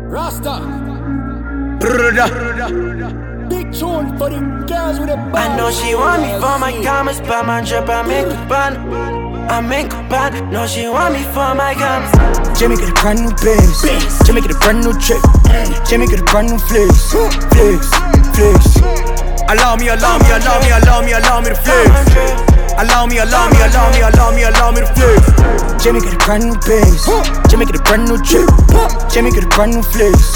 Rasta. Big tune for the girls with the bars. I know she want me for my comments, but my drip I make a bun. I make a bun. Know she want me for my comments. Jimmy get a brand new bass. Jimmy get a brand new chick. Jimmy get a brand new flex. Allow me to flex. Allow me to flex. Jimmy get a brand new bass. Jimmy get a brand new chick. Jimmy get a brand new flex.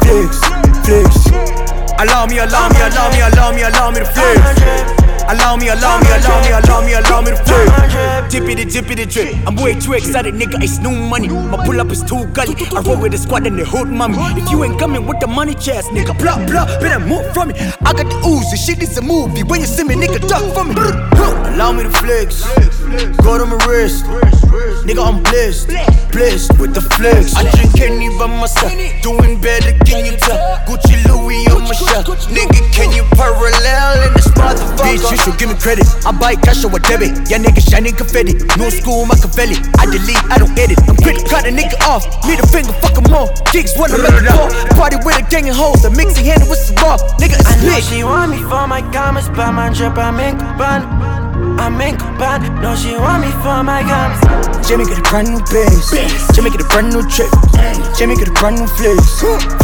Allow me to flex. Allow me to flex. Dippity drip. I'm way too excited, nigga, it's new money. My pull up is too gully. I roll with the squad and they hold mommy. If you ain't coming with the money chest, nigga, blah, better move from me. I got the ooze, this shit is a movie. When you see me, nigga, duck from me. Allow me to flex. Go to my wrist. Nigga, I'm blessed with the flex. I drink Henny by myself, doing better, can you tell? Gucci Louis on my shelf. Nigga, can you parallel in this motherfucker? Bitch, you should give me credit. I buy cash or debit. Yeah, nigga, shining confetti. No school, Machiavelli. I delete, I don't edit. I'm quick to cut a nigga off. Middle finger, fuck 'em all. Gigs wanna make it all. Party with a gang of hoes. The mixing hand with some raw. Nigga, it's I know big. she want me for my comments, but my drip I make a bun. I make a bun. Know she want me for my comments. Jimmy get a brand new bass. Jimmy get a brand new chick. Jimmy get a brand new flex.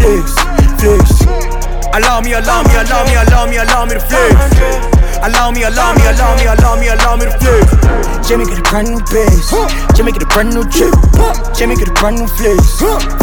Allow me to flex. Allow me to flex. Jimmy get a brand new bass. Jimmy get a brand new chick. Jimmy get a brand new flex.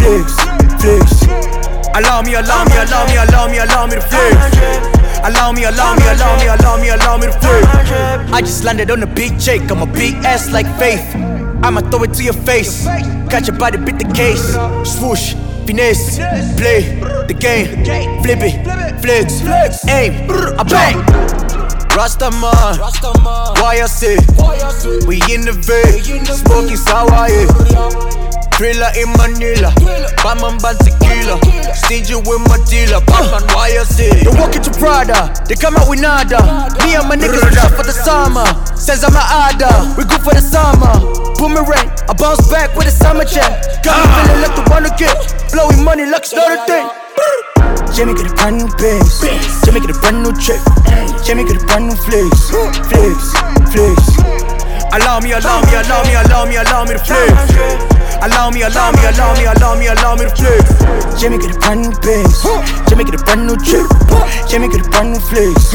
Allow me to flex. Allow me to flex. I just landed on a big check. I'm a big ass like Faith. I'ma throw it to your face. Catch your body, beat the case. Swoosh, finesse, play the game, flip it, flex, aim, I bang. Rastaman, YC, we in the vein, smoking sour, Thriller in Manila, Batman ban tequila, stingy with my dealer, Batman YC. They walk into Prada, they come out with nada. Me and my niggas up for the summer. Says I'm a ada, we go for the summer. Boomerang, I bounce back with a summer check. Got me feeling like the one again, blowing money like it's not a thing. Jimmy get a brand new bass. Jimmy get a brand new chick. Jimmy get a brand new flex. Allow me to flex. Allow me to flex. Jimmy get a brand new bass. Jimmy get a brand new chick. Jimmy get a brand new flex.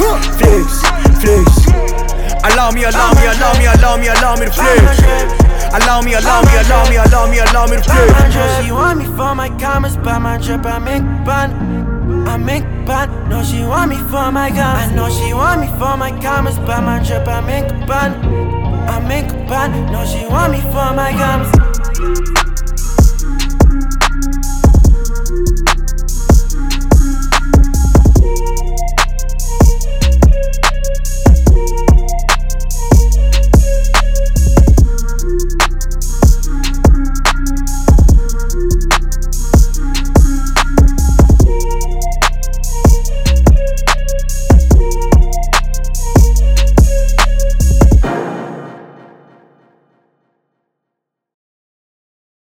Allow me to flex. Allow me to flex. She want me for my comments, but my drip I make bun. I make bun. Know she want me for my comments. I know she want me for my comments, but my drip I make bun. I make bun. Know she want me for my comments.